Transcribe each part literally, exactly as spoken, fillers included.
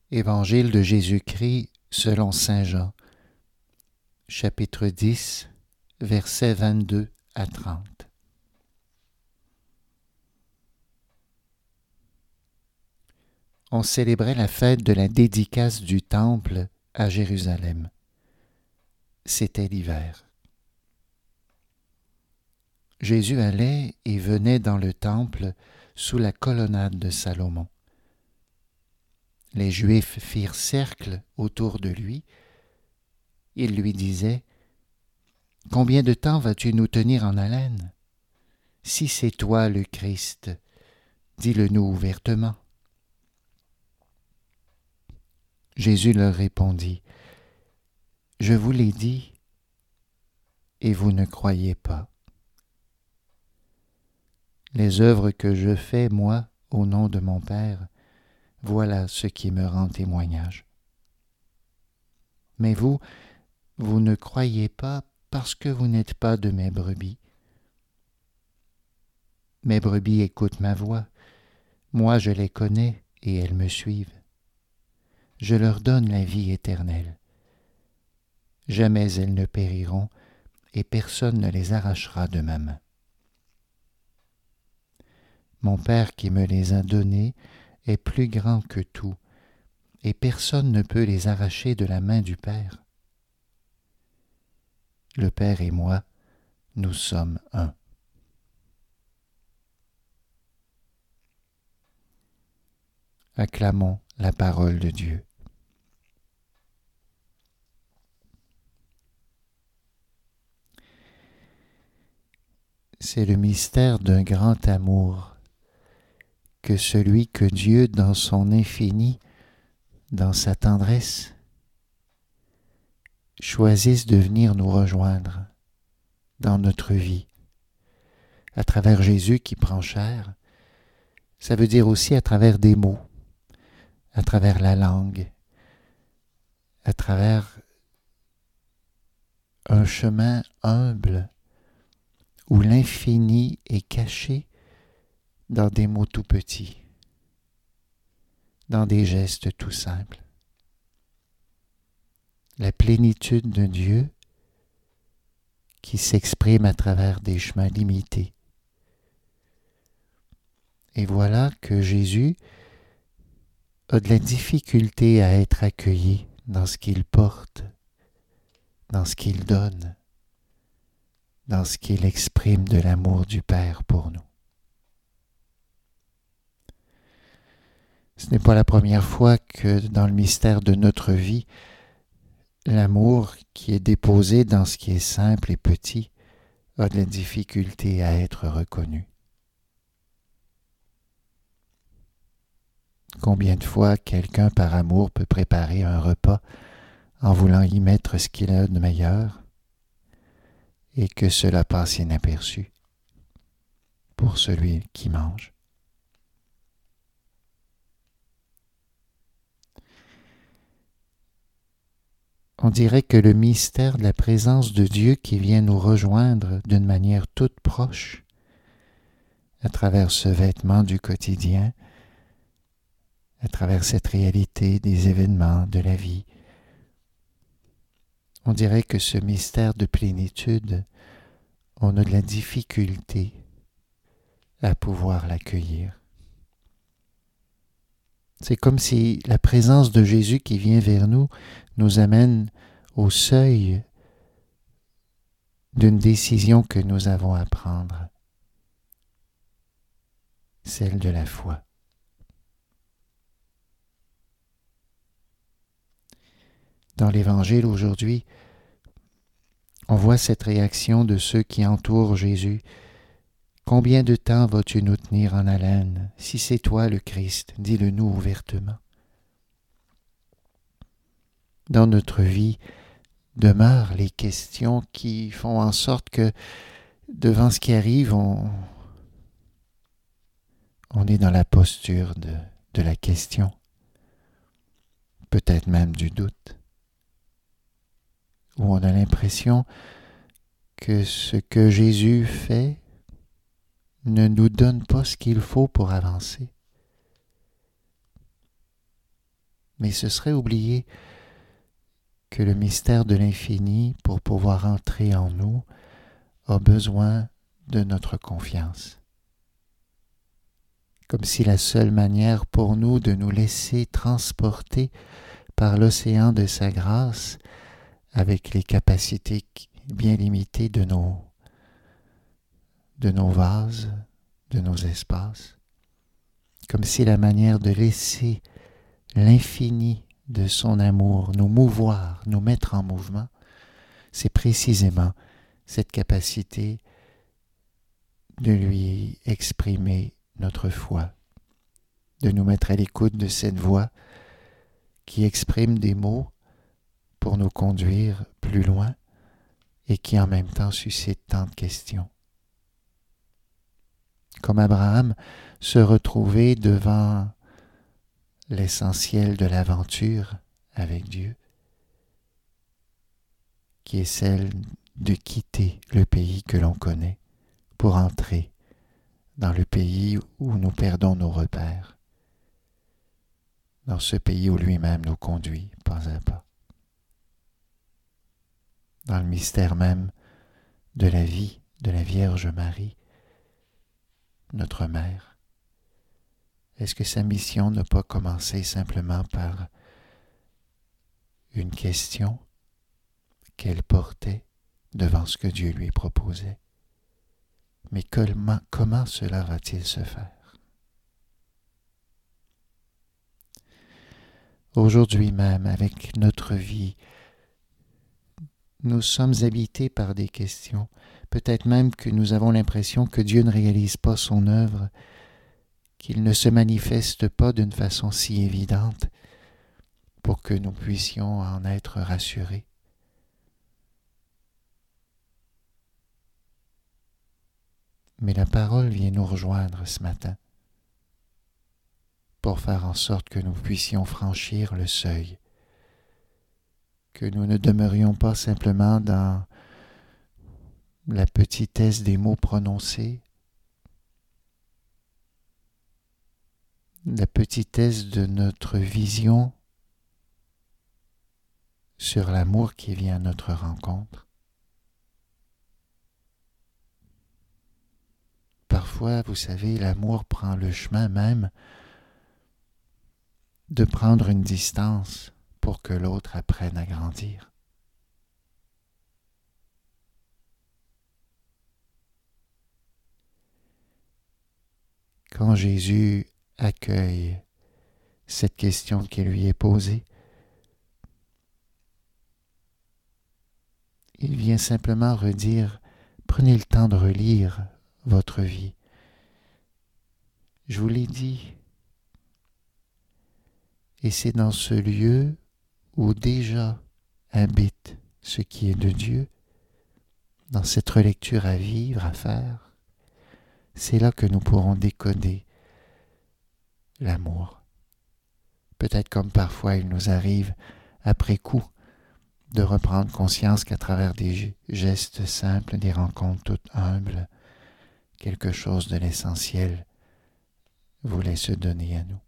Évangile de Jésus-Christ selon saint Jean, chapitre dix, versets vingt-deux à trente. On célébrait la fête de la dédicace du temple à Jérusalem. C'était l'hiver. Jésus allait et venait dans le temple sous la colonnade de Salomon. Les Juifs firent cercle autour de lui. Ils lui disaient : « Combien de temps vas-tu nous tenir en haleine ? Si c'est toi le Christ, dis-le-nous ouvertement. » Jésus leur répondit : « Je vous l'ai dit, et vous ne croyez pas. Les œuvres que je fais, moi, au nom de mon Père, voilà ce qui me rend témoignage. Mais vous, vous ne croyez pas parce que vous n'êtes pas de mes brebis. Mes brebis écoutent ma voix. Moi, je les connais et elles me suivent. Je leur donne la vie éternelle. Jamais elles ne périront et personne ne les arrachera de ma main. Mon Père qui me les a donnés est plus grand que tout, et personne ne peut les arracher de la main du Père. Le Père et moi, nous sommes un. » Acclamons la parole de Dieu. C'est le mystère d'un grand amour que celui que Dieu, dans son infini, dans sa tendresse, choisisse de venir nous rejoindre dans notre vie, à travers Jésus qui prend chair. Ça veut dire aussi à travers des mots, à travers la langue, à travers un chemin humble où l'infini est caché dans des mots tout petits, dans des gestes tout simples. La plénitude de Dieu qui s'exprime à travers des chemins limités. Et voilà que Jésus a de la difficulté à être accueilli dans ce qu'il porte, dans ce qu'il donne, dans ce qu'il exprime de l'amour du Père pour nous. Ce n'est pas la première fois que dans le mystère de notre vie, l'amour qui est déposé dans ce qui est simple et petit a de la difficulté à être reconnu. Combien de fois quelqu'un par amour peut préparer un repas en voulant y mettre ce qu'il a de meilleur et que cela passe inaperçu pour celui qui mange. On dirait que le mystère de la présence de Dieu qui vient nous rejoindre d'une manière toute proche, à travers ce vêtement du quotidien, à travers cette réalité des événements de la vie, on dirait que ce mystère de plénitude, on a de la difficulté à pouvoir l'accueillir. C'est comme si la présence de Jésus qui vient vers nous nous amène au seuil d'une décision que nous avons à prendre, celle de la foi. Dans l'Évangile aujourd'hui, on voit cette réaction de ceux qui entourent Jésus. « Combien de temps vas-tu nous tenir en haleine ? Si c'est toi le Christ, dis-le-nous ouvertement. » Dans notre vie demeurent les questions qui font en sorte que, devant ce qui arrive, on, on est dans la posture de, de la question, peut-être même du doute, où on a l'impression que ce que Jésus fait ne nous donne pas ce qu'il faut pour avancer. Mais ce serait oublier que le mystère de l'infini, pour pouvoir entrer en nous, a besoin de notre confiance. Comme si la seule manière pour nous de nous laisser transporter par l'océan de sa grâce, avec les capacités bien limitées de nos, de nos vases, de nos espaces, comme si la manière de laisser l'infini de son amour nous mouvoir, nous mettre en mouvement, c'est précisément cette capacité de lui exprimer notre foi, de nous mettre à l'écoute de cette voix qui exprime des mots pour nous conduire plus loin et qui en même temps suscite tant de questions. Comme Abraham se retrouvait devant l'essentiel de l'aventure avec Dieu, qui est celle de quitter le pays que l'on connaît pour entrer dans le pays où nous perdons nos repères, dans ce pays où lui-même nous conduit pas à pas, dans le mystère même de la vie de la Vierge Marie, notre Mère. Est-ce que sa mission n'a pas commencé simplement par une question qu'elle portait devant ce que Dieu lui proposait? Mais comment, comment cela va-t-il se faire? Aujourd'hui même, avec notre vie, nous sommes habités par des questions. Peut-être même que nous avons l'impression que Dieu ne réalise pas son œuvre, qu'il ne se manifeste pas d'une façon si évidente pour que nous puissions en être rassurés. Mais la parole vient nous rejoindre ce matin pour faire en sorte que nous puissions franchir le seuil, que nous ne demeurions pas simplement dans la petitesse des mots prononcés, la petitesse de notre vision sur l'amour qui vient à notre rencontre. Parfois, vous savez, l'amour prend le chemin même de prendre une distance pour que l'autre apprenne à grandir. Quand Jésus accueille cette question qui lui est posée, il vient simplement redire, prenez le temps de relire votre vie. Je vous l'ai dit, et c'est dans ce lieu où déjà habite ce qui est de Dieu, dans cette relecture à vivre, à faire, c'est là que nous pourrons décoder l'amour. Peut-être comme parfois il nous arrive, après coup, de reprendre conscience qu'à travers des gestes simples, des rencontres toutes humbles, quelque chose de l'essentiel voulait se donner à nous.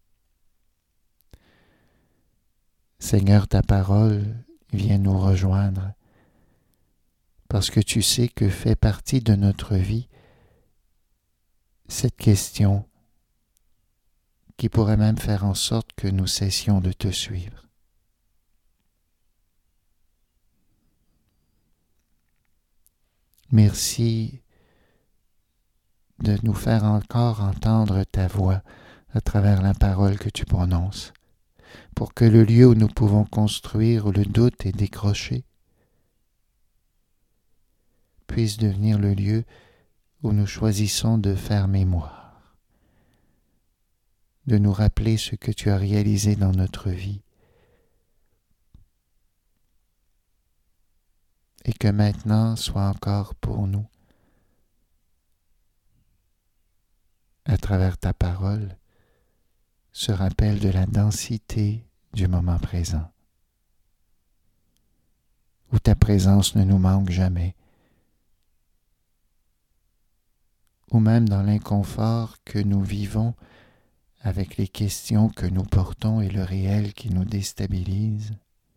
Seigneur, ta parole vient nous rejoindre parce que tu sais que fait partie de notre vie cette question qui pourrait même faire en sorte que nous cessions de te suivre. Merci de nous faire encore entendre ta voix à travers la parole que tu prononces, pour que le lieu où nous pouvons construire, où le doute est décroché, puisse devenir le lieu où nous choisissons de faire mémoire, de nous rappeler ce que tu as réalisé dans notre vie, et que maintenant soit encore pour nous, à travers ta parole, ce rappel de la densité du moment présent, où ta présence ne nous manque jamais, ou même dans l'inconfort que nous vivons avec les questions que nous portons et le réel qui nous déstabilise.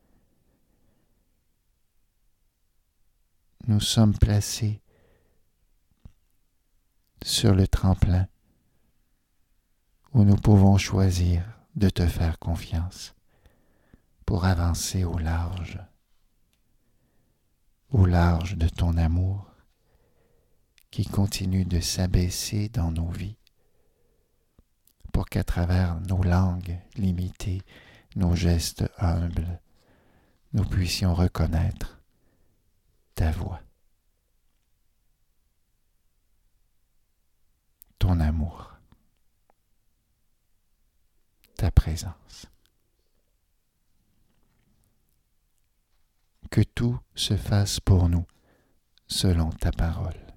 Nous sommes placés sur le tremplin où nous pouvons choisir de te faire confiance pour avancer au large, au large de ton amour qui continue de s'abaisser dans nos vies pour qu'à travers nos langues limitées, nos gestes humbles, nous puissions reconnaître ta voix, ton amour, ta présence. Que tout se fasse pour nous selon ta parole.